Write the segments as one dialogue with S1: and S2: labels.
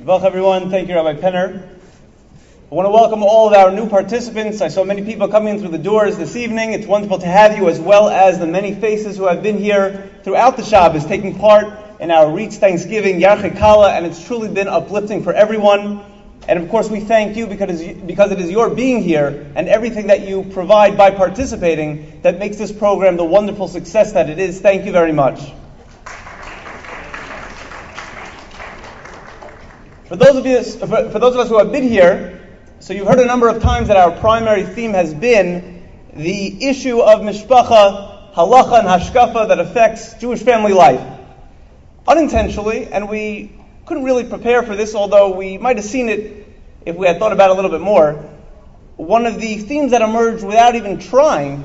S1: Yavach everyone, thank you Rabbi Penner. I want to welcome all of our new participants. I saw many people coming in through the doors this evening. It's wonderful to have you, as well as the many faces who have been here throughout the Shabbos, taking part in our Reach Thanksgiving, Yarchei Kallah, and it's truly been uplifting for everyone. And of course we thank you because it is your being here and everything that you provide by participating that makes this program the wonderful success that it is. Thank you very much. For those of us who have been here, so you've heard a number of times that our primary theme has been the issue of mishpacha, halacha, and hashkafa that affects Jewish family life. Unintentionally, and we couldn't really prepare for this, although we might have seen it if we had thought about it a little bit more. One of the themes that emerged without even trying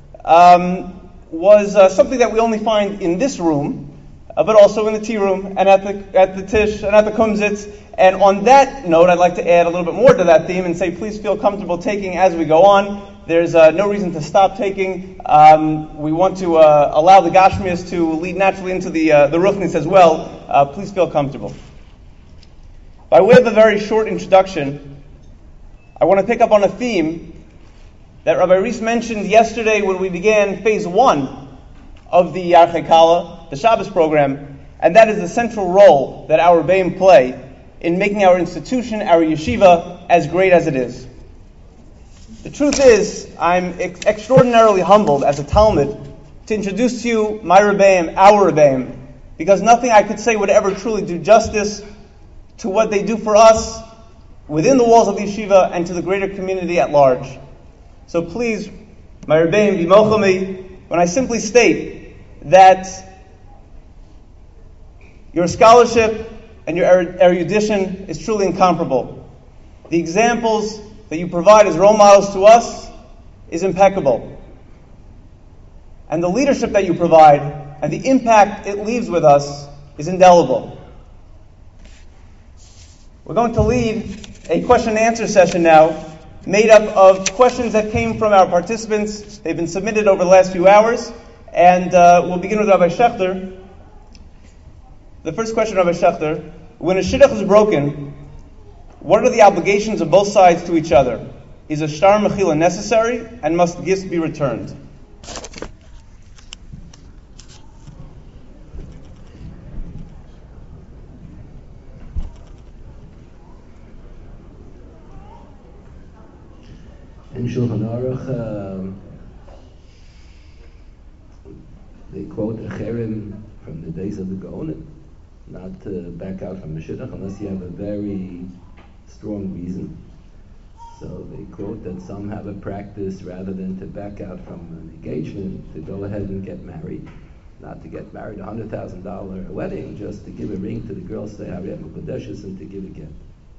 S1: was something that we only find in this room, but also in the tea room and at the tish and at the kumzitz. And on that note, I'd like to add a little bit more to that theme and say, please feel comfortable taking as we go on. There's no reason to stop taking. We want to allow the Gashmias to lead naturally into the Ruchnis as well. Please feel comfortable. By way of a very short introduction, I want to pick up on a theme that Rabbi Reese mentioned yesterday when we began phase 1 of the Yarchei Kallah, the Shabbos program, and that is the central role that our Rebbeim play in making our institution, our yeshiva, as great as it is. The truth is, I'm extraordinarily humbled as a Talmud to introduce to you my Rebbeim, our Rebbeim, because nothing I could say would ever truly do justice to what they do for us within the walls of the yeshiva and to the greater community at large. So please, my Rebbeim, b'mocha mi, when I simply state that your scholarship and your erudition is truly incomparable. The examples that you provide as role models to us is impeccable. And the leadership that you provide and the impact it leaves with us is indelible. We're going to lead a question and answer session now, made up of questions that came from our participants. They've been submitted over the last few hours. And we'll begin with Rabbi Schechter. The first question, Rabbi Schechter: when a shidduch is broken, what are the obligations of both sides to each other? Is a shtar mechila necessary, and must gifts be returned?
S2: In Shulchan Aruch, they quote a cherem from the days of the Gaonim, not to back out from the shidduch unless you have a very strong reason. So they quote that some have a practice, rather than to back out from an engagement, to go ahead and get married. Not to get married $100,000 wedding, just to give a ring to the girl, say Hariyam Kodeshes, and to give a get.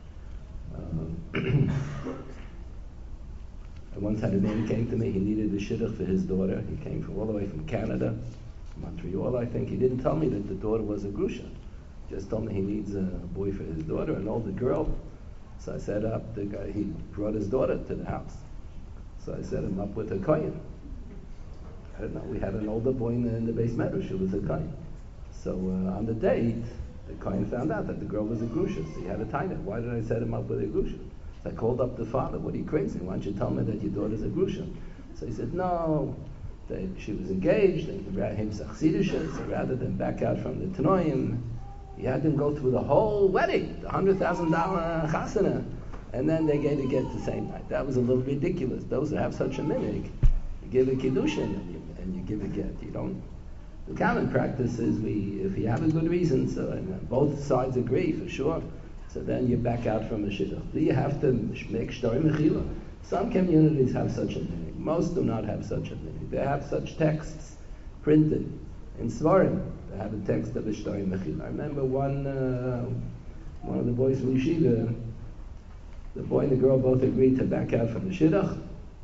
S2: I once had a man came to me, he needed a shidduch for his daughter. He came from all the way from Canada, Montreal, I think. He didn't tell me that the daughter was a grusha. Just told me he needs a boy for his daughter, an older girl. So I set up the guy, he brought his daughter to the house. So I set him up with a kohen. I don't know, we had an older boy in the base medrash who was a kohen. So on the date, the kohen found out that the girl was a grusha. So he had a taina. Why did I set him up with a grusha? So I called up the father. What are you crazy? Why don't you tell me that your daughter's a grusha? So he said, no, she was engaged, and so rather than back out from the Tanoim, he had them go through the whole wedding, the $100,000 chasana, and then they gave a get the same night. That was a little ridiculous. Those who have such a minig, you give a kiddushin and you give a get. You don't. The common practice is if you have a good reason, so and both sides agree for sure, so then you back out from a shidduch. You have to make shtar mechila. Some communities have such a minig. Most do not have such a minig. They have such texts printed in Svarim. They have a text of a shtar mechila. I remember one of the boys from Yeshiva, the boy and the girl both agreed to back out from the shidduch,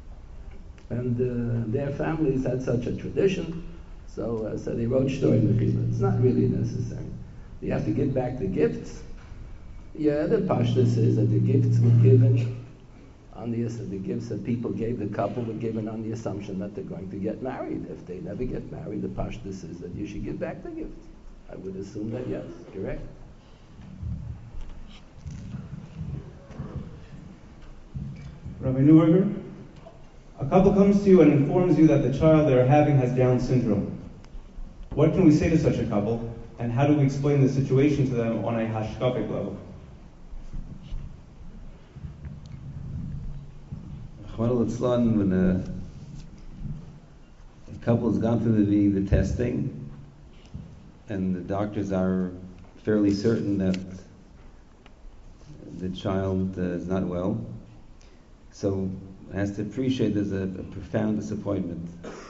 S2: and their families had such a tradition, so they wrote shtar mechila. It's not really necessary. You have to give back the gifts. Yeah, the pashtus is that the gifts were given on the gifts that people gave the couple were given on the assumption that they're going to get married. If they never get married, the pashtus is that you should give back the gifts. I would assume that yes, correct?
S1: Rabbi Neuberger, a couple comes to you and informs you that the child they are having has Down syndrome. What can we say to such a couple, and how do we explain the situation to them on a hashkafic level?
S2: When a couple has gone through the testing, and the doctors are fairly certain that the child is not well, so it has to appreciate there's a profound disappointment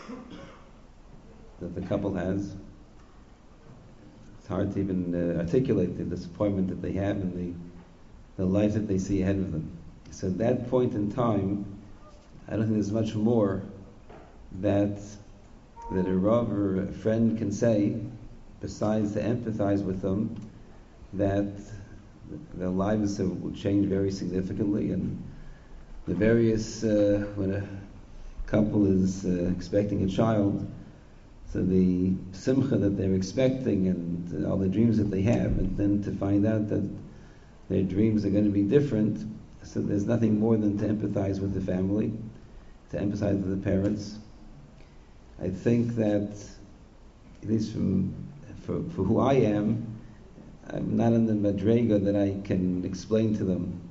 S2: that the couple has. It's hard to even articulate the disappointment that they have and the life that they see ahead of them. So at that point in time, I don't think there's much more that a Rav or a friend can say besides to empathize with them that their lives will change very significantly, and the various when a couple is expecting a child, so the simcha that they're expecting and all the dreams that they have, and then to find out that their dreams are going to be different, so there's nothing more than to empathize with the family, to empathize with the parents. I think that, at least for who I am, I'm not in the madrega that I can explain to them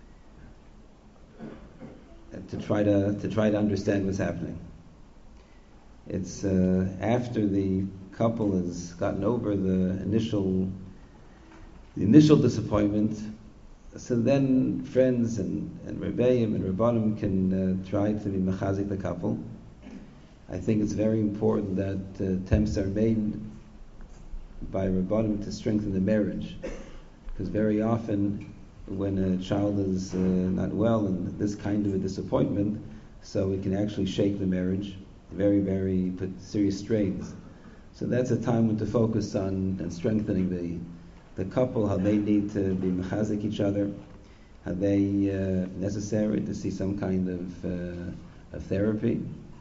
S2: to try to understand what's happening. It's after the couple has gotten over the initial disappointment, so then friends and rebbeim and rabbanim can try to be mechazik the couple. I think it's very important that attempts are made by rabbanim to strengthen the marriage, because very often when a child is not well and this kind of a disappointment, so it can actually shake the marriage, very, very put serious strains. So that's a time when to focus on and strengthening the couple, how they need to be mechazik each other, how they necessary to see some kind of therapy,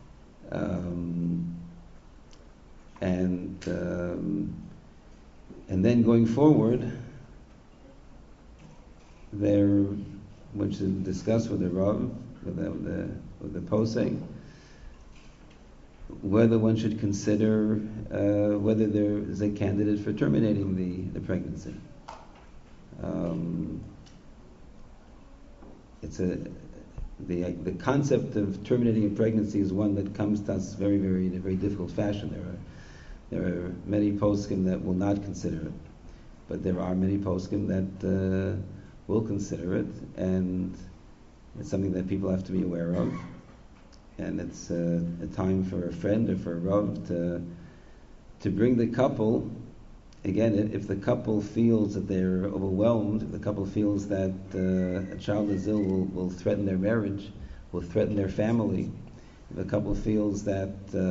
S2: and then going forward, which is discussed with the Rav, with the posek, whether one should consider whether there is a candidate for terminating the pregnancy. The concept of terminating a pregnancy is one that comes to us very, very in a very difficult fashion. There are many poskim that will not consider it, but there are many poskim that will consider it, and it's something that people have to be aware of. And it's a time for a friend or for a Rav to bring the couple. Again, if the couple feels that they're overwhelmed, if the couple feels that a child is ill will threaten their marriage, will threaten their family, if the couple feels that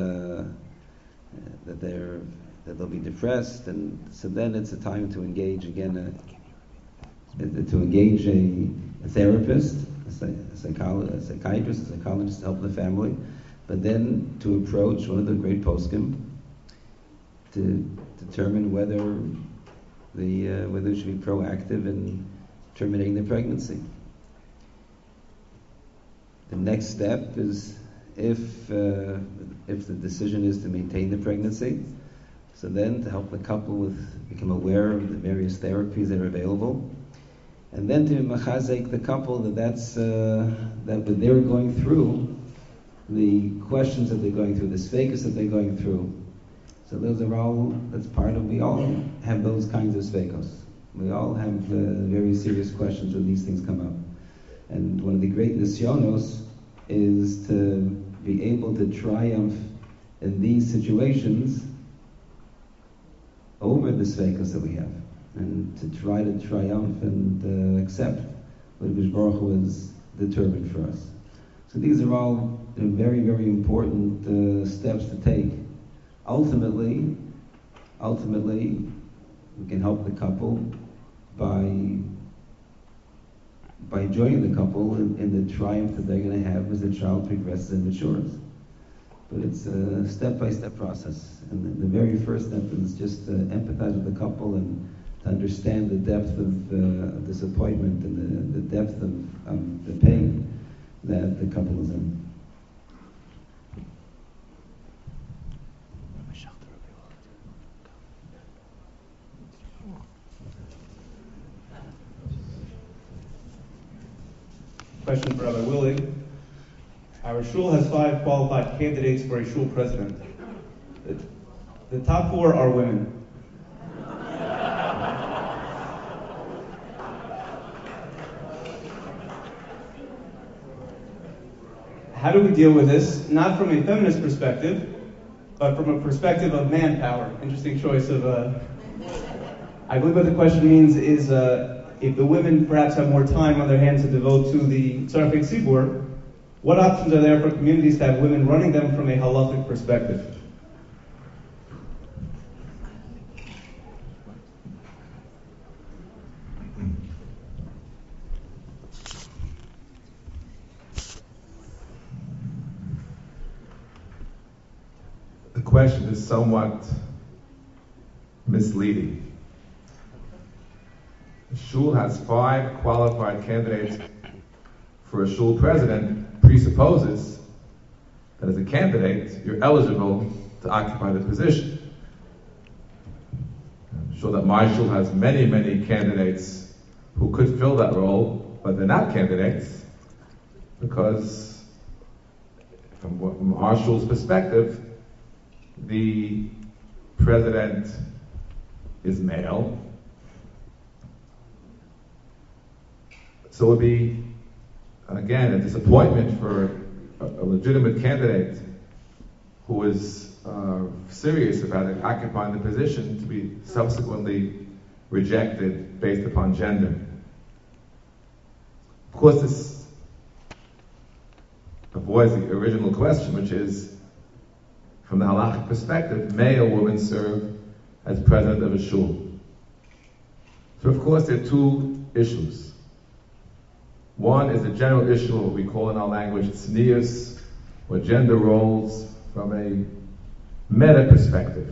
S2: they'll be depressed, and so then it's a time to engage again, to engage a therapist, a psychiatrist, a psychologist to help the family, but then to approach one of the great poskim to determine whether it should be proactive in terminating the pregnancy. The next step is if the decision is to maintain the pregnancy, so then to help the couple become aware of the various therapies that are available, and then to machazek the couple that what they're going through, the questions that they're going through, the sfekas that they're going through. So that's part of, we all have those kinds of sfekos. We all have very serious questions when these things come up. And one of the great nisyonos is to be able to triumph in these situations over the sfekos that we have, and to try to triumph and accept what Hakadosh Baruch Hu has determined for us. So these are all very, very important steps to take. Ultimately, we can help the couple by joining the couple in the triumph that they're going to have as the child progresses and matures. But it's a step-by-step process. And the very first step is just to empathize with the couple and to understand the depth of disappointment and the depth of the pain
S3: that the couple is in.
S4: Question for Rabbi Willig. Our shul has 5 qualified candidates for a shul president. The top 4 are women. How do we deal with this? Not from a feminist perspective, but from a perspective of manpower. Interesting choice of. I believe what the question means is if the women perhaps have more time on their hands to devote to the Tzarech Tzibur, what options are there for communities to have women running them from a halachic perspective?
S5: The question is somewhat misleading. The shul has 5 qualified candidates for a shul president, presupposes that as a candidate, you're eligible to occupy the position. I'm sure that my shul has many, many candidates who could fill that role, but they're not candidates because from our shul's perspective, the president is male. So it would be, again, a disappointment for a legitimate candidate who is serious about occupying the position to be subsequently rejected based upon gender. Of course, this avoids the original question, which is, from the halachic perspective, may a woman serve as president of a shul? So of course there are 2 issues. One is the general issue, what we call in our language tznius, or gender roles from a meta perspective.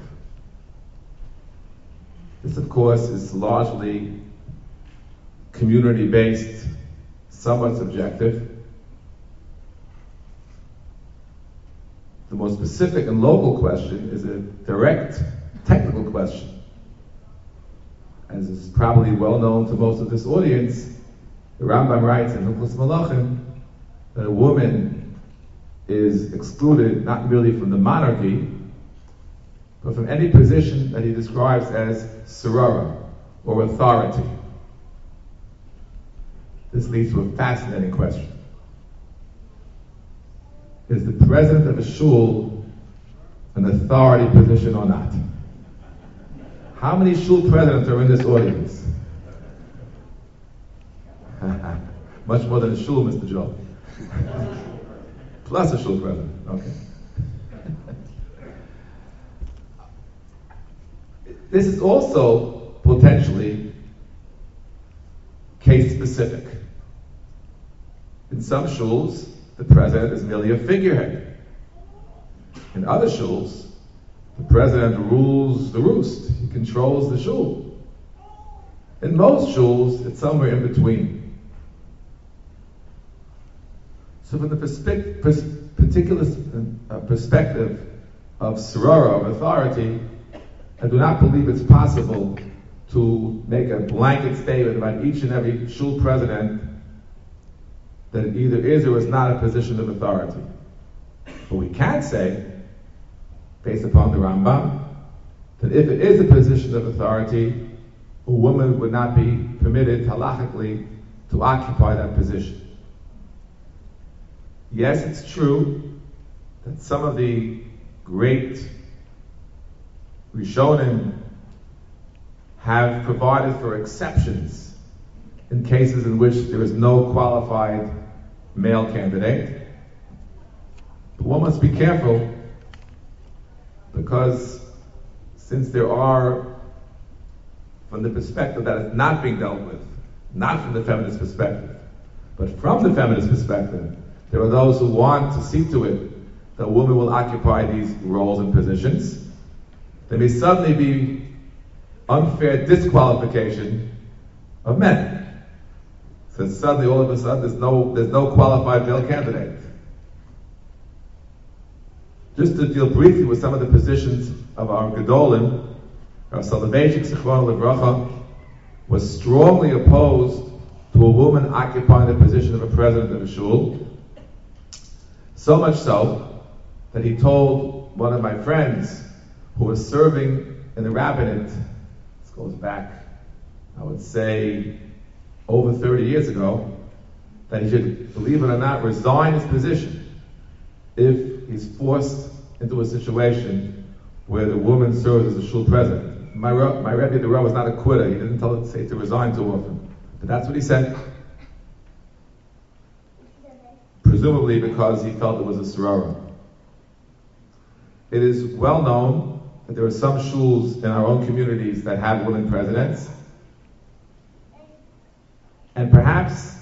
S5: This of course is largely community-based, somewhat subjective. The more specific and local question is a direct technical question. As is probably well known to most of this audience, the Rambam writes in Hilchos Malachim that a woman is excluded not merely from the monarchy, but from any position that he describes as sarara, or authority. This leads to a fascinating question. Is the president of a shul an authority position or not? How many shul presidents are in this audience? Much more than a shul, Mr. Joe. Plus a shul president. Okay. This is also potentially case specific. In some shuls, the president is merely a figurehead. In other shuls, the president rules the roost. He controls the shul. In most shuls, it's somewhere in between. So from the particular perspective of sarara, of authority, I do not believe it's possible to make a blanket statement about each and every shul president that it either is or is not a position of authority. But we can say, based upon the Rambam, that if it is a position of authority, a woman would not be permitted halachically to occupy that position. Yes, it's true that some of the great Rishonim have provided for exceptions in cases in which there is no qualified male candidate. But one must be careful, because since there are, from the perspective that is not being dealt with, not from the feminist perspective, but from the feminist perspective, there are those who want to see to it that women will occupy these roles and positions. There may suddenly be unfair disqualification of men. So that suddenly, all of a sudden, there's no qualified male candidate. Just to deal briefly with some of the positions of our Gedolim, our Soloveitchik Zichron Livracha was strongly opposed to a woman occupying the position of a president of a shul. So much so that he told one of my friends who was serving in the rabbinate, this goes back, I would say, over 30 years ago, that he should, believe it or not, resign his position if he's forced into a situation where the woman serves as a shul president. My Rebbe, the Rav, was not a quitter. He didn't say to resign too often. But that's what he said. Presumably because he felt it was a sorora. It is well known that there are some shuls in our own communities that have women presidents. And perhaps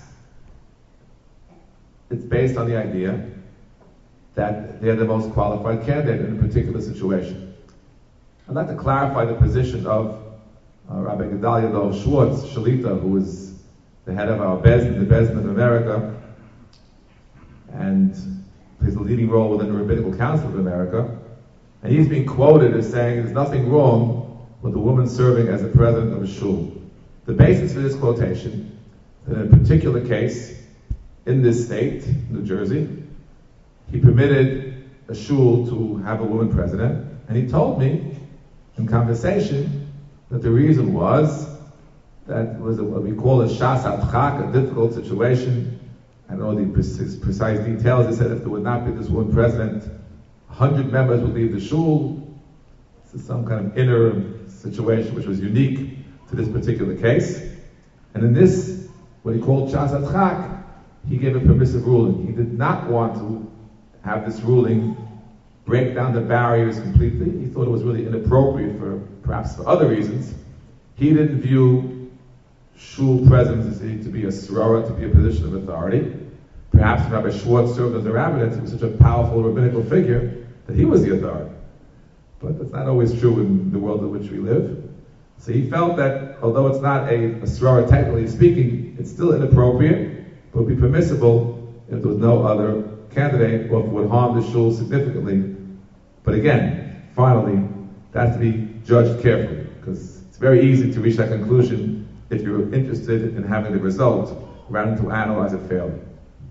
S5: it's based on the idea that they're the most qualified candidate in a particular situation. I'd like to clarify the position of Rabbi Gedalia Dov Schwartz, Shalita, who is the head of our Bezdin, the Bezdin of America, and plays a leading role within the Rabbinical Council of America. And he's being quoted as saying there's nothing wrong with a woman serving as a president of a shul. The basis for this quotation, that in a particular case, in this state, New Jersey, he permitted a shul to have a woman president, and he told me in conversation that the reason was that it was what we call a shas adchak, a difficult situation. I don't know the precise details. He said if there would not be this woman president, 100 members would leave the shul. This is some kind of inner situation which was unique to this particular case. And in this, what he called shas adchak, he gave a permissive ruling. He did not want to have this ruling break down the barriers completely. He thought it was really inappropriate perhaps for other reasons. He didn't view shul presidency to be a sorora, to be a position of authority. Perhaps when Rabbi Schwartz served as a rabbinate, he was such a powerful rabbinical figure that he was the authority. But that's not always true in the world in which we live. So he felt that although it's not a sorora technically speaking, it's still inappropriate, but would be permissible if there was no other candidate or if it would harm the shul significantly. But again, finally, that has to be judged carefully, because it's very easy to reach that conclusion if you're interested in having the result rather than to analyze it fairly.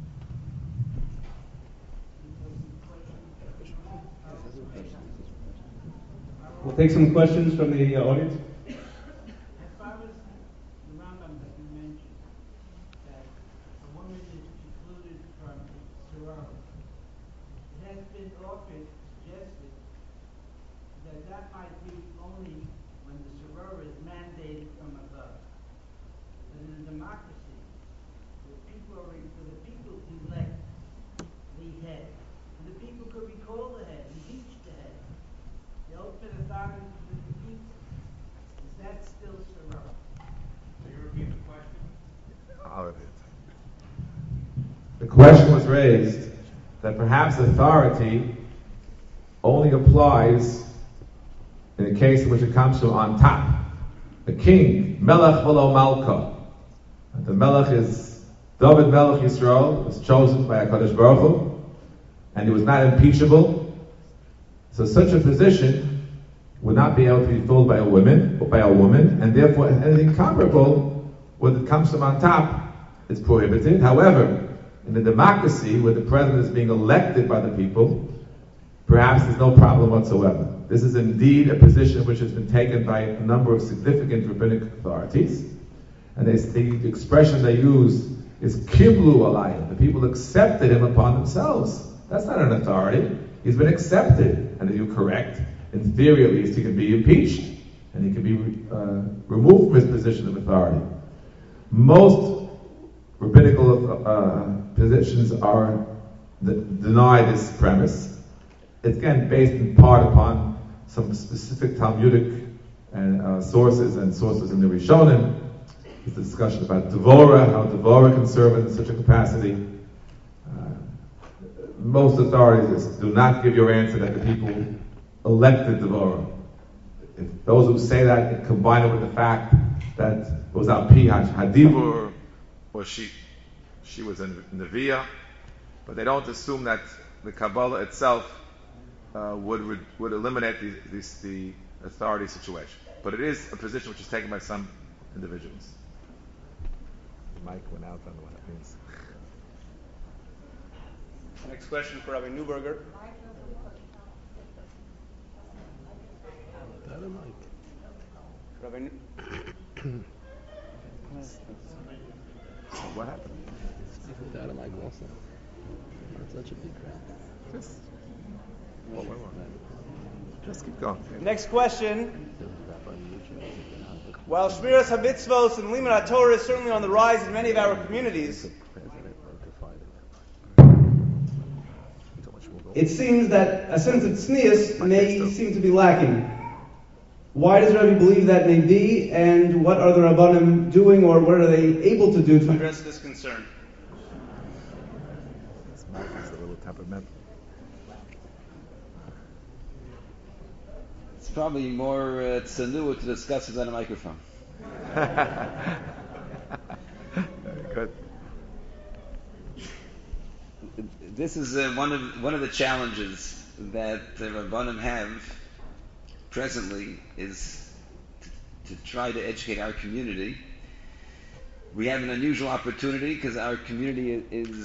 S4: We'll take some questions from the audience.
S3: As far as the Rambam that you mentioned, that a woman is excluded from sorority, it has been offered, suggested, that might be only when the sorority is mandated from above. But in a democracy, the people elect the head. And the people could recall the head, impeach the head. The ultimate authority is with the people. Is that still sorority? Can you repeat the question?
S5: The question was raised that perhaps authority only applies in a case in which it comes from on top. The king, Melech v'lo Malka. And the Melech is David Melech Yisrael, was chosen by HaKadosh Baruch Hu, and he was not impeachable. So such a position would not be able to be filled by a woman, and therefore anything comparable when it comes from on top is prohibited. However, in a democracy where the president is being elected by the people, perhaps there's no problem whatsoever. This is indeed a position which has been taken by a number of significant rabbinic authorities, and the expression they use is kiblu alayim. The people accepted him upon themselves. That's not an authority. He's been accepted, and if you're correct, in theory at least, he can be impeached, and he can be removed from his position of authority. Most rabbinical positions are deny this premise. It's again based in part upon some specific Talmudic sources in the Rishonim. There's a discussion about Devorah, how Devorah can serve in such a capacity. Most authorities do not give your answer that the people elected Devorah. If those who say that combine it with the fact that it was al pi hadibur, or she was a Neviah, but they don't assume that the Kabbalah itself would eliminate the authority situation. But it is a position which is taken by some individuals. The mic went out, I don't know what that means.
S1: Next question for Rabbi Newberger. Rabbi
S5: What happened?
S2: Without a mic also. Not such a big crowd.
S5: Just keep going.
S1: Next question. While Shmiras HaMitzvos and Limud HaTorah is certainly on the rise in many of our communities,
S4: it seems that a sense of tznius may seem to be lacking. Why does Rabbi believe that may be, and what are the Rabbanim doing, or what are they able to do to
S1: address this concern?
S5: This mic is a little temperamental.
S6: It's probably more tsanua to discuss it than a microphone.
S5: Very good.
S6: This is one of the challenges that the Rabbanim have presently is to try to educate our community. We have an unusual opportunity because our community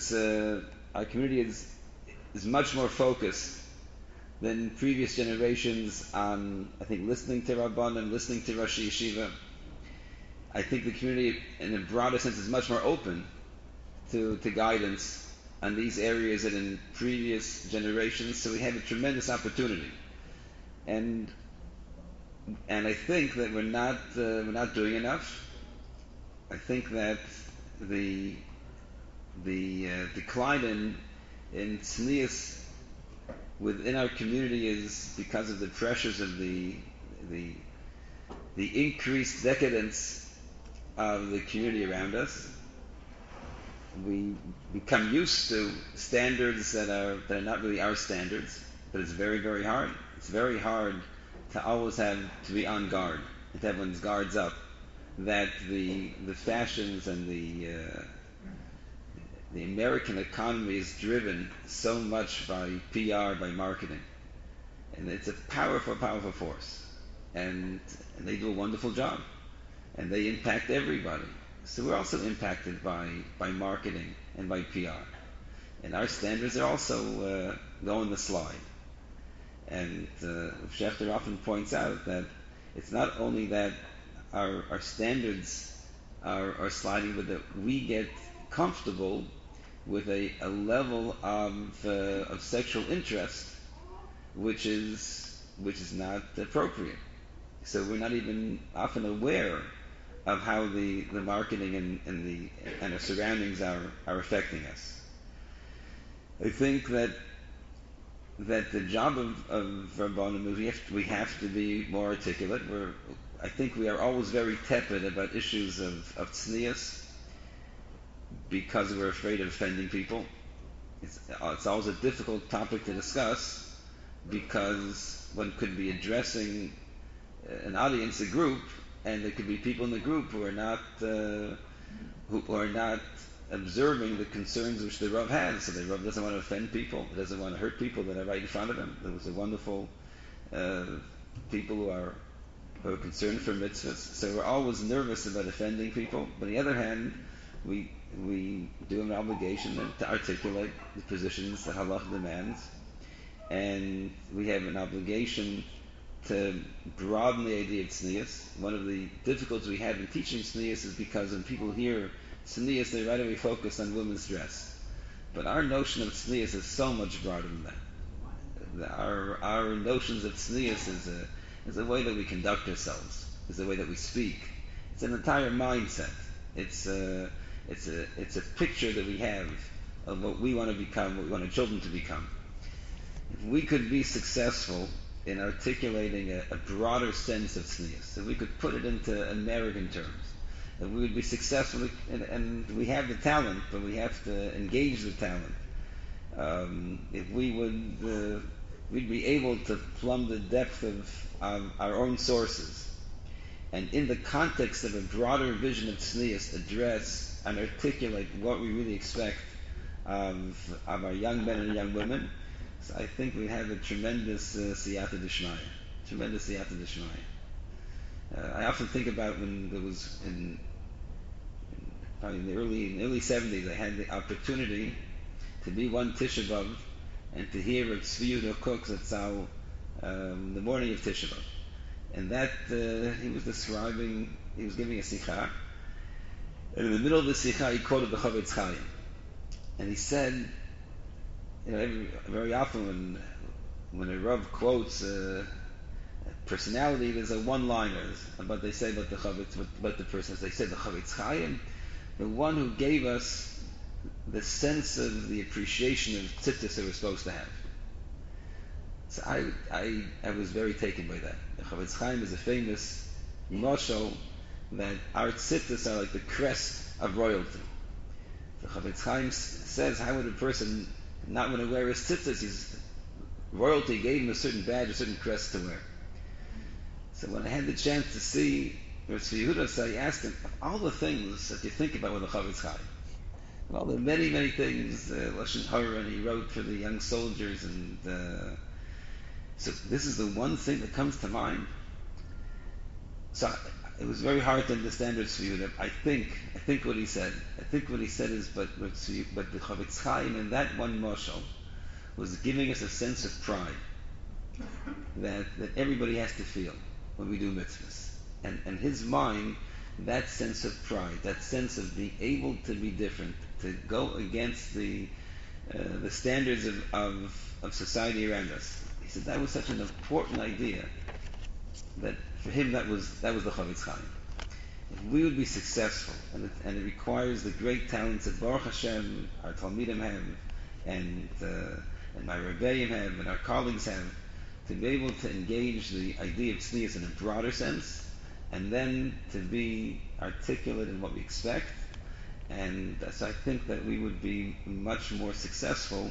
S6: is much more focused than previous generations on, I think, listening to Rabbanim, listening to Rosh Yeshiva. I think the community, in a broader sense, is much more open to guidance on these areas than in previous generations. So we have a tremendous opportunity, and I think that we're not doing enough. I think that the decline in tznius within our community is because of the pressures of the increased decadence of the community around us. We become used to standards that are not really our standards, but it's very, very hard. It's very hard to always have to be on guard, and to have one's guards up, that the fashions and the American economy is driven so much by PR, by marketing. And it's a powerful, powerful force. And they do a wonderful job. And they impact everybody. So we're also impacted by marketing and by PR. And our standards are also going the slide. And Schechter often points out that it's not only that our standards are sliding, but that we get comfortable with a level of sexual interest which is not appropriate. So we're not even often aware of how the marketing and our surroundings are affecting us. I think that the job of Rabbanim, we have to be more articulate. I think we are always very tepid about issues of tznius because we're afraid of offending people. It's always a difficult topic to discuss because one could be addressing an audience, a group, and there could be people in the group who are not observing the concerns which the Rav has. So the Rav doesn't want to offend people, he doesn't want to hurt people that are right in front of him. There was a wonderful people who are concerned for mitzvahs. So we're always nervous about offending people. But on the other hand, we do have an obligation to articulate the positions that Halacha demands, and we have an obligation to broaden the idea of tznius. One of the difficulties we have in teaching tznius is because when people hear tznius, they right away focus on women's dress. But our notion of tznius is so much broader than that. Our notions of tznius is a way that we conduct ourselves, is the way that we speak. It's an entire mindset. It's a picture that we have of what we want to become, what we want our children to become. If we could be successful in articulating a broader sense of tznius, if we could put it into American terms, if we would be successful, and we have the talent, but we have to engage the talent. If we would, we'd be able to plumb the depth of our own sources, and in the context of a broader vision of tznius, address and articulate what we really expect of our young men and young women. So I think we have a tremendous siyata d'shmaya. Tremendous siyata d'shmaya. I often think about when there was probably in the early 70s, I had the opportunity to be one Tisha B'Av and to hear Rav Tzvi Yehuda Kook Zatzal the morning of Tisha B'Av. And that, he was describing, he was giving a sikha, and in the middle of the sikha he quoted the Chavetz Chaim. And he said, very often when a Rav quotes personality, there's a one-liner, but they say about the Chavetz, but the person, they say the Chavetz Chaim, the one who gave us the sense of the appreciation of tzittis that we're supposed to have. So I was very taken by that. The Chavetz Chaim is a famous mashal that our tzittis are like the crest of royalty. The Chavetz Chaim says, how would a person not want to wear his tzitzis? Royalty gave him a certain badge, a certain crest to wear. So when I had the chance to see Rav Tzvi Yehuda, so I asked him, all the things that you think about with the Chavetz Chaim, well, there are many, many things, Lashon Hara, and he wrote for the young soldiers, and so this is the one thing that comes to mind. So it was very hard to understand Rav Tzvi Yehuda. I think what he said is, but the Chavetz Chaim in that one mashal was giving us a sense of pride that everybody has to feel when we do mitzvahs. And his mind, that sense of pride, that sense of being able to be different, to go against the standards of society around us. He said that was such an important idea that for him that was the Chavetz Chaim. If we would be successful, and it requires the great talents that Baruch Hashem, our Talmidim have, and my Rebbeim have, and our colleagues have, to be able to engage the idea of tznius in a broader sense, and then to be articulate in what we expect. And so I think that we would be much more successful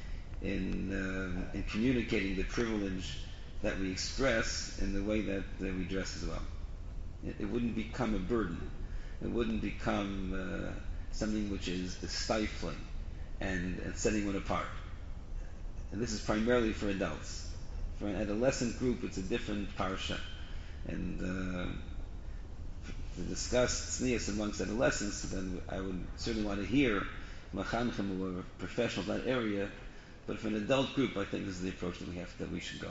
S6: in communicating the privilege that we express in the way that we dress as well. It wouldn't become a burden. It wouldn't become something which is stifling and setting one apart. And this is primarily for adults. For an adolescent group, it's a different parsha. And to discuss tznius amongst adolescents, then I would certainly want to hear machanchim who are professionals in that area. But for an adult group, I think this is the approach that we should go.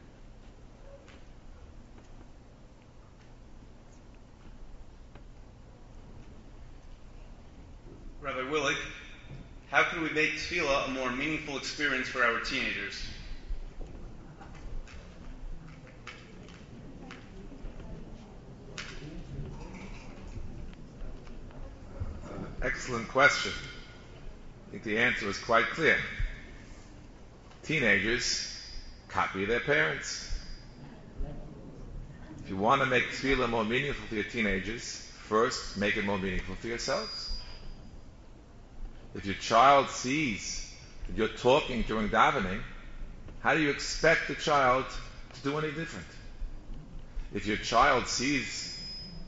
S7: Rabbi Willig, how can we make tefillah a more meaningful experience for our teenagers?
S5: Excellent question. I think the answer is quite clear. Teenagers copy their parents. If you want to make tefillah more meaningful for your teenagers, first make it more meaningful for yourselves. If your child sees that you're talking during davening, how do you expect the child to do any different? If your child sees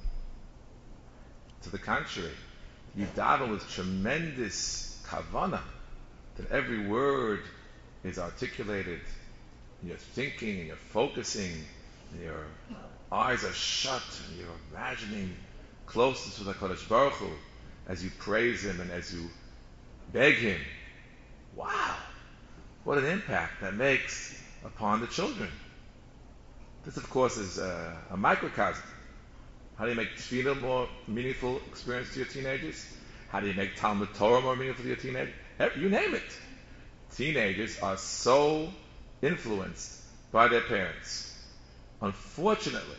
S5: to the contrary, you daven with tremendous kavanah, that every word is articulated, and you're thinking, and you're focusing, and your eyes are shut, and you're imagining closeness with HaKadosh Baruch Hu as you praise Him and as you beg Him. Wow! What an impact that makes upon the children. This, of course, is a microcosm. How do you make tefillah more meaningful experience to your teenagers? How do you make Talmud Torah more meaningful to your teenagers? You name it. Teenagers are so influenced by their parents. Unfortunately,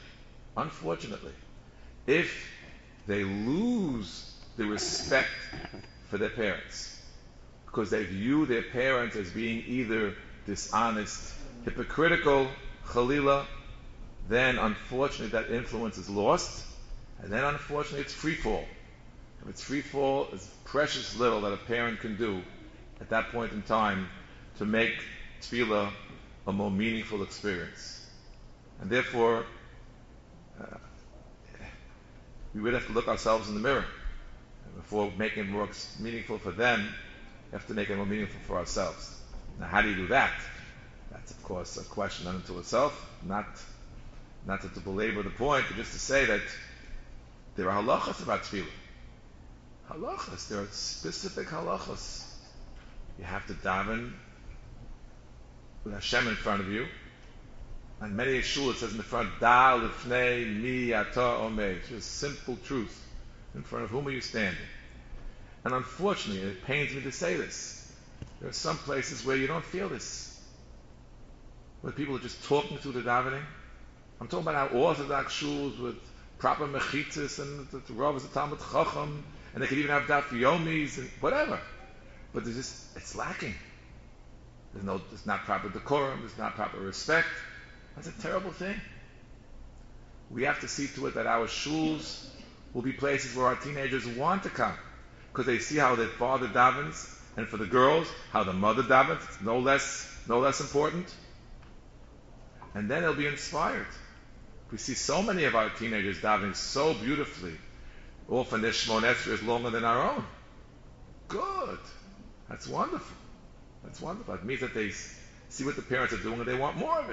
S5: if they lose the respect for their parents, because they view their parents as being either dishonest, hypocritical, chalila, then unfortunately that influence is lost, and then unfortunately it's free fall. If it's free fall, it's precious little that a parent can do at that point in time to make tefillah a more meaningful experience. And therefore, we would have to look ourselves in the mirror. before making it more meaningful for them, we have to make it more meaningful for ourselves. Now, how do you do that? That's, of course, a question unto itself. Not to belabor the point, but just to say that there are halachas about tefillah. Halachas. There are specific halachas. You have to daven with Hashem in front of you. And many shul it says in the front, Da lifnei mi ata omei. It's just simple truth. In front of whom are you standing? And unfortunately, it pains me to say this, there are some places where you don't feel this. Where people are just talking through the davening. I'm talking about our Orthodox shuls with proper mechitzas and the Rav is a Talmud Chacham, and they could even have daf yomis and whatever. But it's lacking. There's not proper decorum, there's not proper respect. That's a terrible thing. We have to see to it that our shuls will be places where our teenagers want to come, because they see how their father davens, and for the girls, how the mother davens. It's no less important. And then they'll be inspired. We see so many of our teenagers davening so beautifully. Often their Shmon Esrei is longer than our own. Good. That's wonderful. That's wonderful. It means that they see what the parents are doing and they want more of it.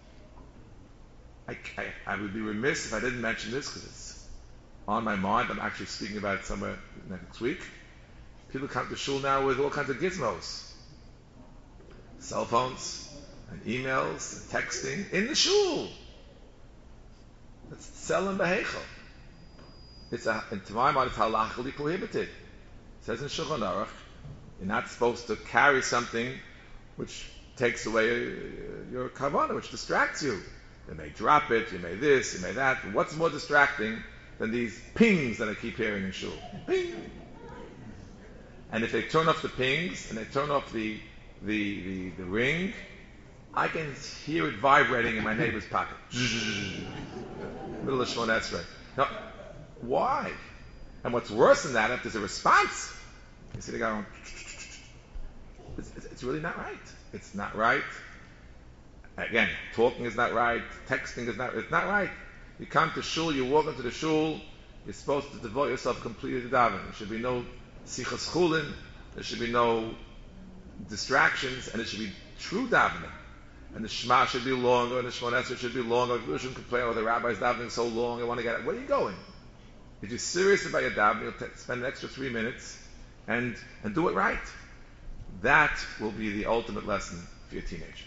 S5: I would be remiss if I didn't mention this because it's on my mind. I'm actually speaking about it somewhere next week. People come to shul now with all kinds of gizmos. Cell phones and emails and texting in the shul. It's selim beheichel. And to my mind, it's halachically prohibited. It says in Shulchan Aruch, you're not supposed to carry something which takes away your kavanah, which distracts you. You may drop it, you may this, you may that. What's more distracting than these pings that I keep hearing in shul? Ping! And if they turn off the pings and they turn off the ring, I can hear it vibrating in my neighbor's pocket. Middle of Shmon Esrei. Now, why? And what's worse than that, if there's a response, you see the guy going, it's really not right. It's not right. Again, talking is not right. Texting is not right. You come to shul, you walk into the shul, you're supposed to devote yourself completely to davening. There should be no sichas chulin, there should be no distractions, and it should be true davening. And the Shema should be longer, and the Shemon Esrei should be longer. You shouldn't complain, the rabbi's davening so long, I want to get it. Where are you going? If you're serious about your davening, you'll spend an extra 3 minutes and do it right. That will be the ultimate lesson for your teenagers.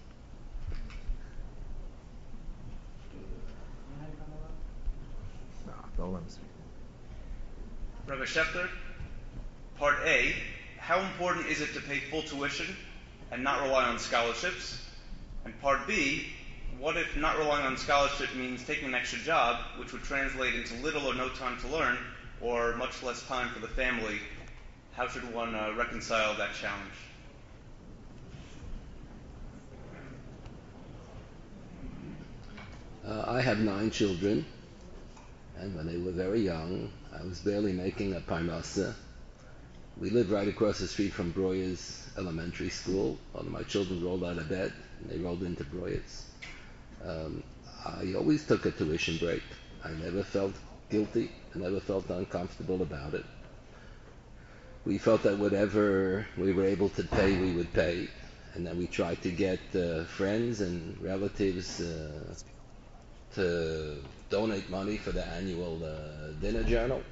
S5: No, don't let me speak.
S7: Rabbi Schechter, Part A, how important is it to pay full tuition and not rely on scholarships? And Part B, what if not relying on scholarship means taking an extra job, which would translate into little or no time to learn, or much less time for the family? How should one reconcile that challenge?
S2: I have 9 children, and when they were very young, I was barely making a parnasa. We lived right across the street from Breuer's elementary school. All of my children rolled out of bed, and they rolled into Breuer's. I always took a tuition break. I never felt guilty. I never felt uncomfortable about it. We felt that whatever we were able to pay, we would pay. And then we tried to get friends and relatives to donate money for the annual dinner journal.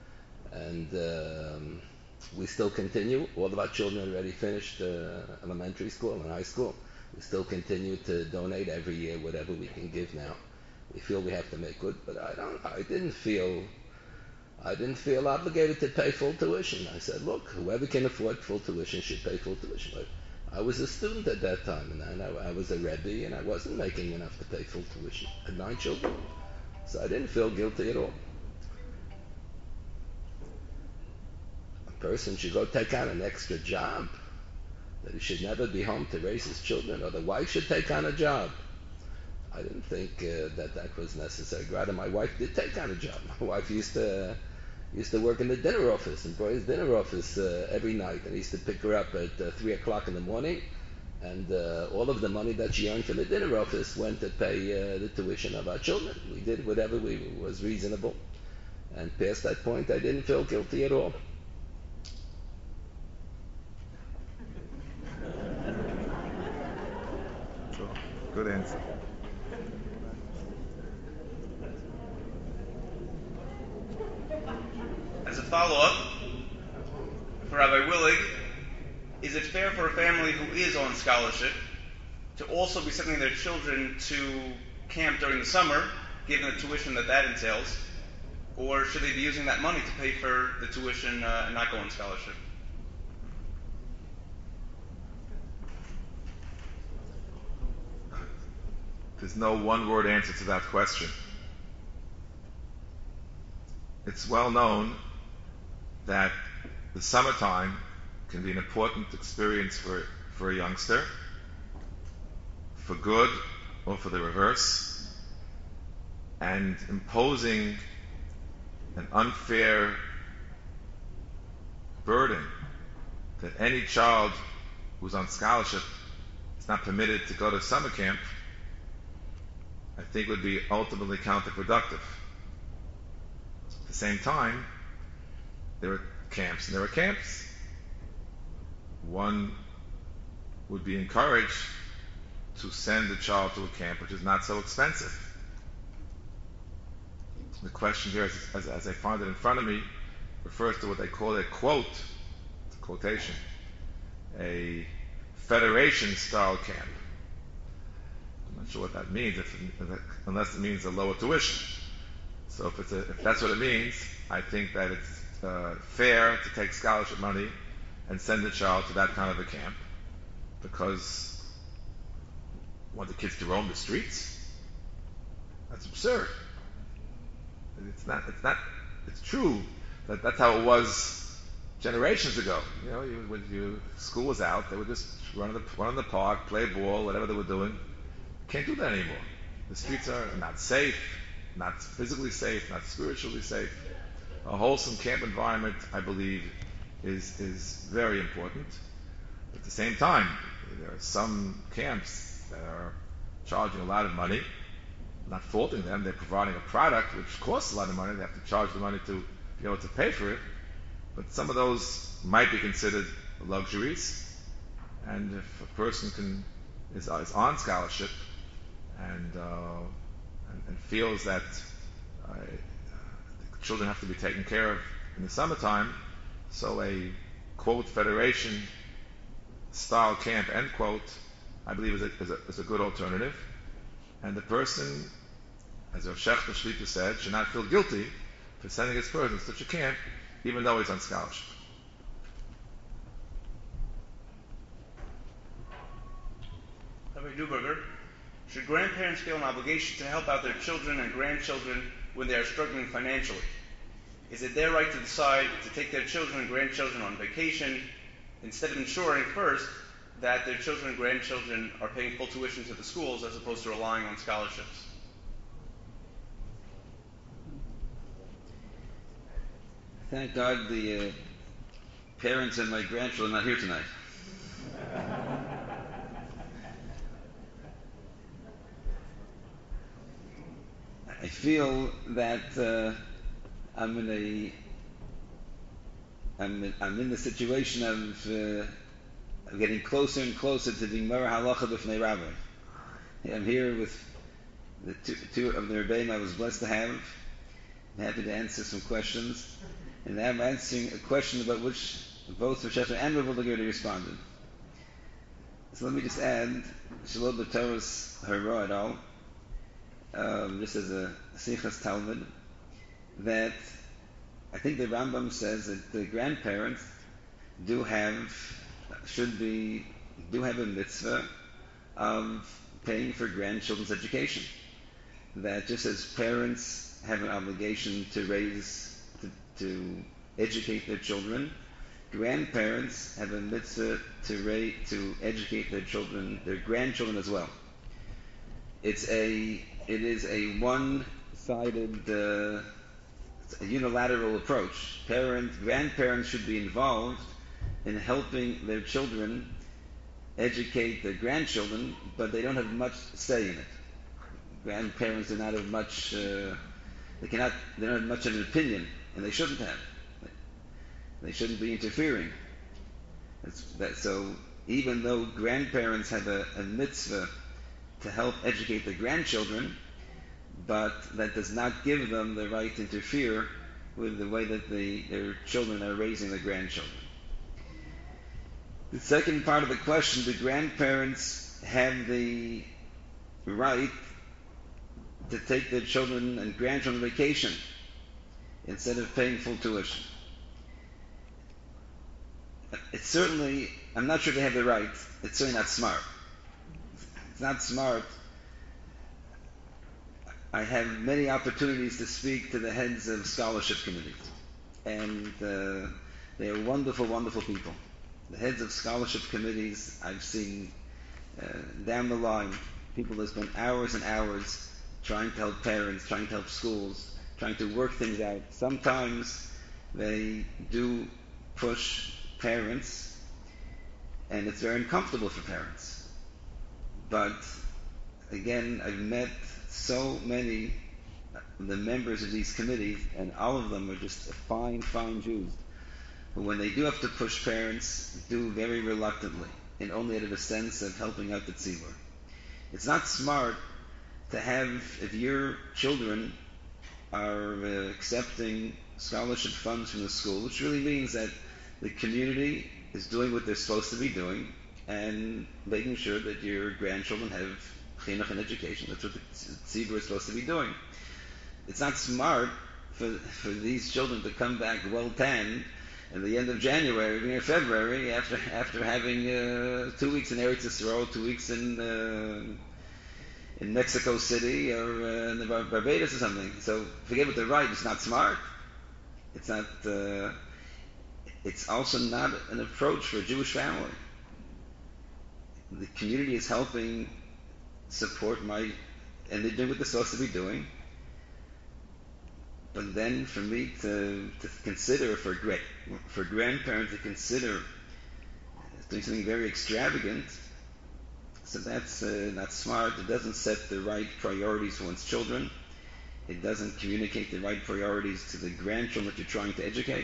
S2: And we still continue. All of our children already finished elementary school and high school. We still continue to donate every year whatever we can give now. We feel we have to make good, but I didn't feel obligated to pay full tuition. I said, look, whoever can afford full tuition should pay full tuition. But I was a student at that time, and I was a Rebbe, and I wasn't making enough to pay full tuition. I had 9 children, so I didn't feel guilty at all. A person should go take on an extra job, that he should never be home to raise his children, or the wife should take on a job. I didn't think that was necessary. Rather, my wife did take on a job. My wife used to work in the dinner office, in Breuer's dinner office every night, and he used to pick her up at 3 o'clock in the morning, and all of the money that she earned from the dinner office went to pay the tuition of our children. We did whatever was reasonable. And past that point, I didn't feel guilty at all.
S5: Good answer.
S7: As a follow-up, for Rabbi Willig, is it fair for a family who is on scholarship to also be sending their children to camp during the summer, given the tuition that entails, or should they be using that money to pay for the tuition and not go on scholarship?
S5: There's no one-word answer to that question. It's well known that the summertime can be an important experience for a youngster, for good or for the reverse, and imposing an unfair burden that any child who's on scholarship is not permitted to go to summer camp, I think would be ultimately counterproductive. At the same time, there are camps and there are camps. One would be encouraged to send a child to a camp which is not so expensive. The question here, as I find it in front of me, refers to what they call a quote, it's a quotation, a federation-style camp. I'm not sure what that means, unless it means a lower tuition. So if that's what it means, I think that it's fair to take scholarship money and send a child to that kind of a camp, because want the kids to roam the streets? That's absurd. It's true that that's how it was generations ago. You know, when school was out, they would just run in the park, play ball, whatever they were doing. Can't do that anymore. The streets are not safe, not physically safe, not spiritually safe. A wholesome camp environment, I believe, is very important. At the same time, there are some camps that are charging a lot of money. I'm not faulting them. They're providing a product which costs a lot of money. They have to charge the money to be able to pay for it. But some of those might be considered luxuries. And if a person is on scholarship and feels that children have to be taken care of in the summertime, so a quote federation style camp end quote, I believe is a good alternative. And the person, as Rav Shechter Shlita said, should not feel guilty for sending his person to such a camp, even though he's on scholarship.
S7: Rabbi Neuberger, should grandparents feel an obligation to help out their children and grandchildren when they are struggling financially? Is it their right to decide to take their children and grandchildren on vacation instead of ensuring first that their children and grandchildren are paying full tuition to the schools as opposed to relying on scholarships?
S6: Thank God the parents and my grandchildren are not here tonight. I feel that I'm in the situation of getting closer and closer to being Mara Halacha B'fnei Rabbi. I'm here with the two of the Rebbeim I was blessed to have. I'm happy to answer some questions. And now I'm answering a question about which both Rav Shechter and Rav Williger responded. So let me just add, Shalom B'Torah's Hara et al., just as a Sichas Talmud, that I think the Rambam says that the grandparents do have a mitzvah of paying for grandchildren's education. That just as parents have an obligation to educate their children, grandparents have a mitzvah to educate their grandchildren as well. It is a one-sided, a unilateral approach. Grandparents should be involved in helping their children educate their grandchildren, but they don't have much say in it. Grandparents do not have much they don't have much of an opinion, and they shouldn't have. They shouldn't be interfering. So even though grandparents have a mitzvah to help educate the grandchildren, but that does not give them the right to interfere with the way that their children are raising their grandchildren. The second part of the question, the grandparents have the right to take their children and grandchildren on vacation instead of paying full tuition. It's certainly, I'm not sure they have the right. It's certainly not smart. It's not smart. I have many opportunities to speak to the heads of scholarship committees, and they are wonderful, wonderful people. The heads of scholarship committees I've seen down the line, people that spend hours and hours trying to help parents, trying to help schools, trying to work things out. Sometimes they do push parents, and it's very uncomfortable for parents. But again, I've met so many of the members of these committees, and all of them are just fine, fine Jews, who when they do have to push parents, do very reluctantly, and only out of a sense of helping out the tzibur. It's not smart to have, if your children are accepting scholarship funds from the school, which really means that the community is doing what they're supposed to be doing and making sure that your grandchildren have chinuch and education. That's what the tzibur is supposed to be doing. It's not smart for these children to come back well tanned at the end of January, beginning of February, after having 2 weeks in Eretz Yisrael, 2 weeks in Mexico City or in Barbados or something. So forget what they're right. It's not smart. It's not. It's also not an approach for a Jewish family. The community is helping support and they're doing what they're supposed to be doing. But then for me to consider, for a grandparent to consider doing something very extravagant, so that's not smart. It doesn't set the right priorities for one's children. It doesn't communicate the right priorities to the grandchildren that you're trying to educate.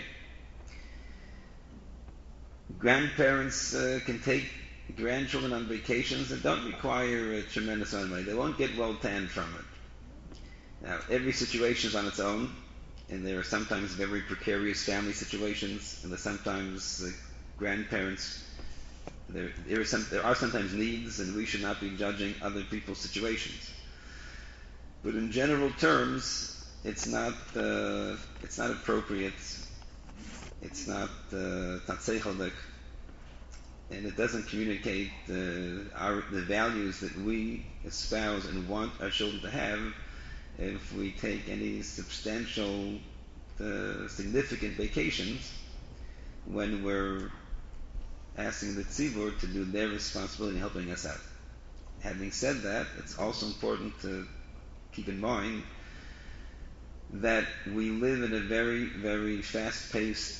S6: Grandparents can take grandchildren on vacations that don't require a tremendous amount of money. They won't get well tanned from it. Now, every situation is on its own, and there are sometimes very precarious family situations, and sometimes grandparents, there are sometimes needs, and we should not be judging other people's situations. But in general terms, it's not appropriate. It's not seichel, and it doesn't communicate the values that we espouse and want our children to have if we take any substantial, significant vacations when we're asking the tzibur to do their responsibility in helping us out. Having said that, it's also important to keep in mind that we live in a very, very fast-paced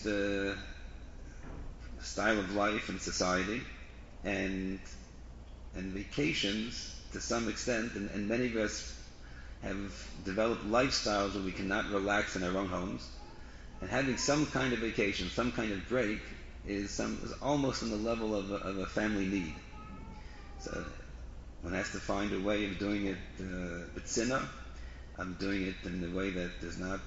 S6: style of life and society, and vacations, to some extent, and many of us have developed lifestyles where we cannot relax in our own homes, and having some kind of vacation, some kind of break, is almost on the level of a family need. So one has to find a way of doing it b'tzina. I'm doing it in a way that is not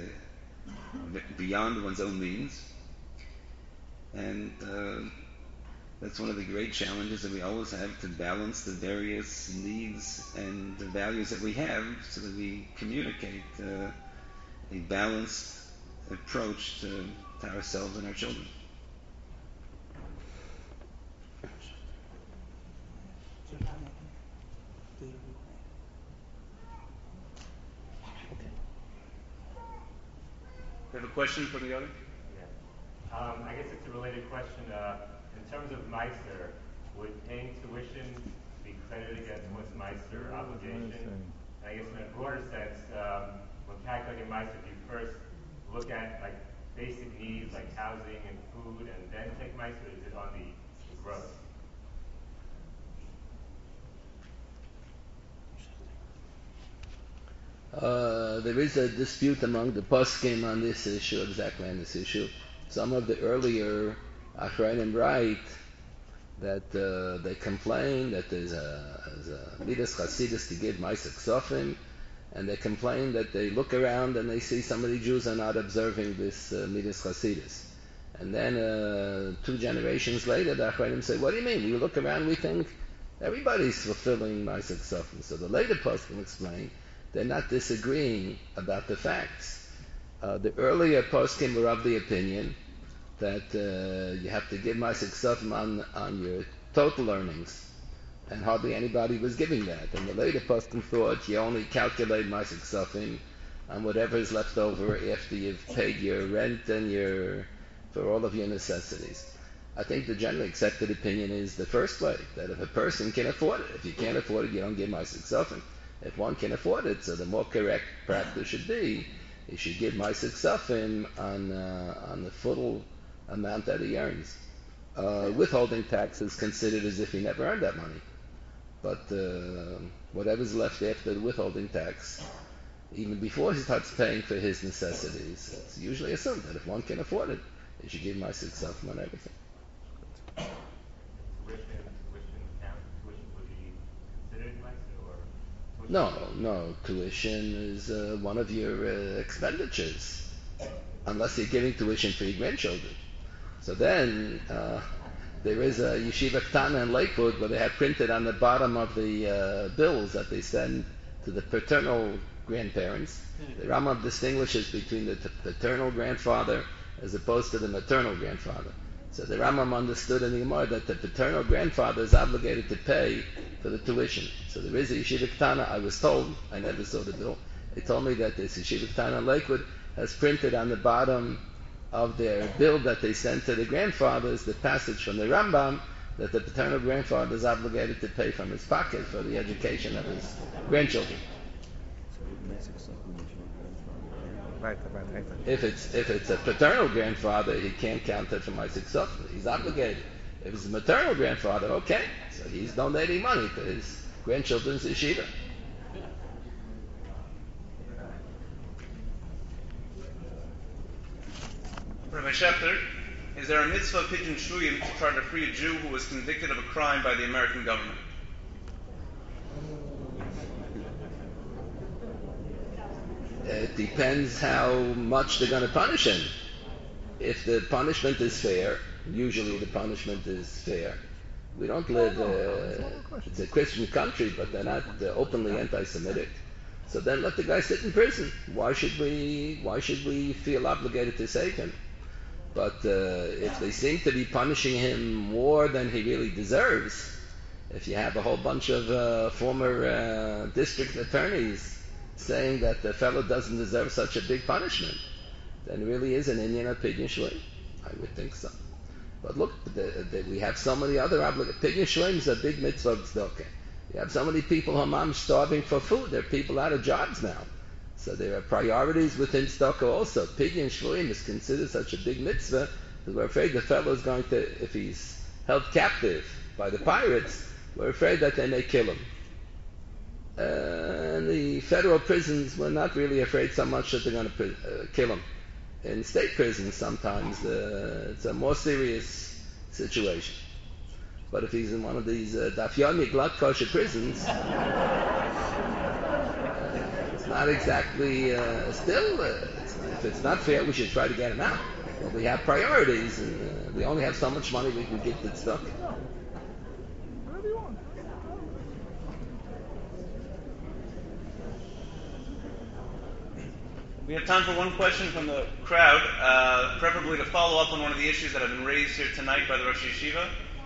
S6: beyond one's own means. And that's one of the great challenges that we always have, to balance the various needs and the values that we have so that we communicate a balanced approach to ourselves and our children.
S7: We have a question from the audience?
S8: Yeah. I guess it's a related question. In terms of Meister, would paying tuition be credited against one's Meister obligation? And I guess in a broader sense, when calculating Meister, do you first look at like basic needs like housing and food and then take Meister, or is it on the gross?
S2: There is a dispute among the poskim on this issue, exactly on this issue. Some of the earlier Achronim write that they complain that there's a Midas Chasidus to give Ma'aseh Ksofim, and they complain that they look around and they see some of the Jews are not observing this Midas Chasidus. And then 2 generations later, the Achronim say, what do you mean? We look around, we think everybody's fulfilling Ma'aseh Ksofim. So the later poskim explain they're not disagreeing about the facts. The earlier poskim were of the opinion that you have to give Ma'aseh Ksofim on your total earnings, and hardly anybody was giving that. And the later poskim thought you only calculate Ma'aseh Ksofim on whatever is left over after you've paid your rent and for all of your necessities. I think the generally accepted opinion is the first way, that if a person can afford it, if you can't afford it, you don't give Ma'aseh Ksofim. If one can afford it, so the more correct practice should be, he should give Ma'aseh Ksofim on the full amount that he earns. Withholding tax is considered as if he never earned that money. But whatever's left after the withholding tax, even before he starts paying for his necessities, it's usually assumed that if one can afford it, he should give Ma'aseh Ksofim on everything. No, tuition is one of your expenditures, unless you're giving tuition for your grandchildren. So then, there is a yeshiva ktana in Lakewood where they have printed on the bottom of the bills that they send to the paternal grandparents. The Rambam distinguishes between the paternal grandfather as opposed to the maternal grandfather. So the Rambam understood in the Gemara that the paternal grandfather is obligated to pay for the tuition. So there is a yeshiva ktana, I was told, I never saw the bill, they told me that this yeshiva ktana in Lakewood has printed on the bottom of their bill that they sent to the grandfathers the passage from the Rambam that the paternal grandfather is obligated to pay from his pocket for the education of his grandchildren. If it's a paternal grandfather, he can't count it for my successor. He's obligated. If it's a maternal grandfather, okay, so he's donating money to his grandchildren's yeshiva.
S7: Rabbi Schefter, is there a mitzvah of Pidyon Shvuyim to try to free a Jew who was convicted of a crime by the American government?
S2: It depends how much they're going to punish him. If the punishment is fair, usually the punishment is fair. We don't live, it's a Christian country, but they're not openly anti-Semitic. So then let the guy sit in prison. Why should we feel obligated to save him? But if they seem to be punishing him more than he really deserves, if you have a whole bunch of former district attorneys saying that the fellow doesn't deserve such a big punishment, then it really is an Indian opinion shleim. I would think so. But look, we have so many other obligations. Pidyon shleim is a big mitzvah tzedakah. You have so many people who are starving for food. There are people out of jobs now. So there are priorities within tzedakah also. Pidyon shleim is considered such a big mitzvah that we're afraid the fellow is going to, if he's held captive by the pirates, we're afraid that they may kill him. And the federal prisons, we're not really afraid so much that they're going to kill him. In state prisons, sometimes it's a more serious situation. But if he's in one of these dafyoni glad kosher prisons, it's not exactly if it's not fair, we should try to get him out. But we have priorities, and we only have so much money we can give to stuff.
S7: We have time for one question from the crowd, preferably to follow up on one of the issues that have been raised here tonight by the Rosh Yeshiva.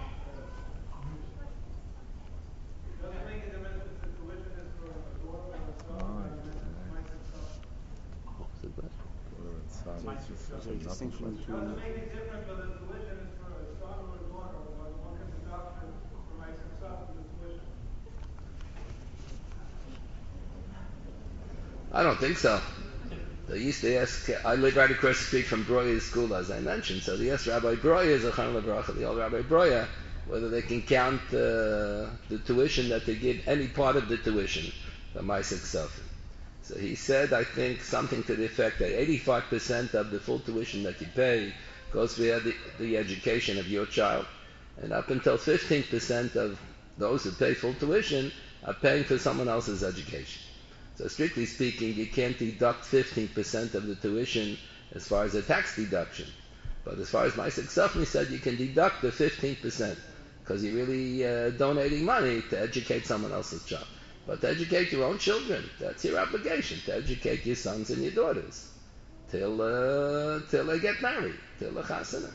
S2: I don't think so. They used to ask, I live right across the street from Breuer's school, as I mentioned, so they asked Rabbi Breuer, the old Rabbi Breuer, whether they can count the tuition that they give, any part of the tuition, for Ma'aseh Ksofim. So he said, I think, something to the effect that 85% of the full tuition that you pay goes for the education of your child. And up until 15% of those who pay full tuition are paying for someone else's education. So strictly speaking, you can't deduct 15% of the tuition as far as a tax deduction. But as far as my Sefni said, you can deduct the 15% because you're really donating money to educate someone else's child. But to educate your own children, that's your obligation, to educate your sons and your daughters till they get married, till the chasana.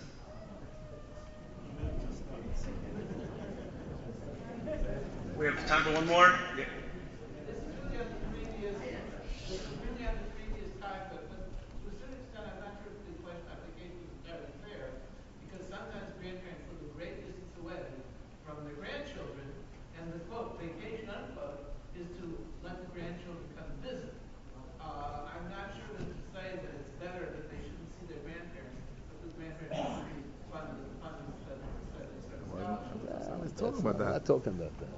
S7: We have time for one more. Yeah.
S3: This is really on the previous time, but to a certain extent, I'm not sure if the question application is entirely fair, because sometimes grandparents live a great distance away from their grandchildren, and the quote, vacation unquote, is to let the grandchildren come visit. I'm not sure that to say that it's better that they shouldn't see their grandparents, but the grandparents should be funded
S5: I'm talking about that.
S2: I'm not talking about that.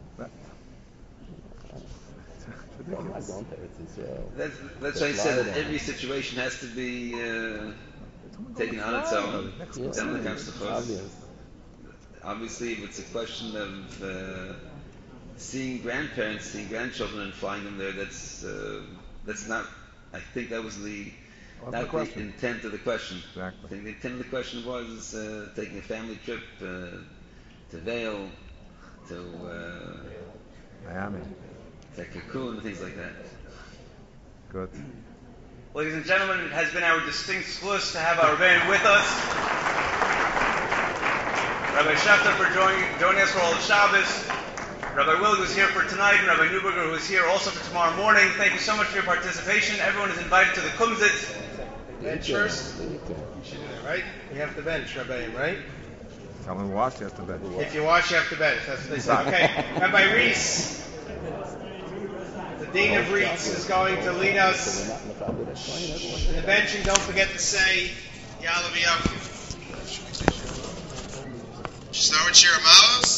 S6: That's why I said that every situation has to be taken on its own. Obviously, if it's a question of seeing grandparents, seeing grandchildren, and flying them there, that's not. I think that was the intent of the question.
S5: Exactly.
S6: I think the intent of the question was taking a family trip to Vail, to
S5: Miami.
S6: to Cancun, things like that.
S5: Good.
S7: Ladies and gentlemen, it has been our distinct zchus to have our Rebbeinu with us. Rabbi Schefter for joining us for all of Shabbos. Rabbi Will, who's here for tonight, and Rabbi Neuberger, who is here also for tomorrow morning. Thank you so much for your participation. Everyone is invited to the Kumzit.
S9: Bench first? You should do that, right? You have to bench, Rabbi, right?
S5: Tell me wash, you have to bet.
S9: If you wash, you have to bench. That's what they said. Okay. Rabbi Reese, the Dean of Reese, is going to lead us in the bench, and don't forget to say Yalav Yaakov. Start with Shir Malos.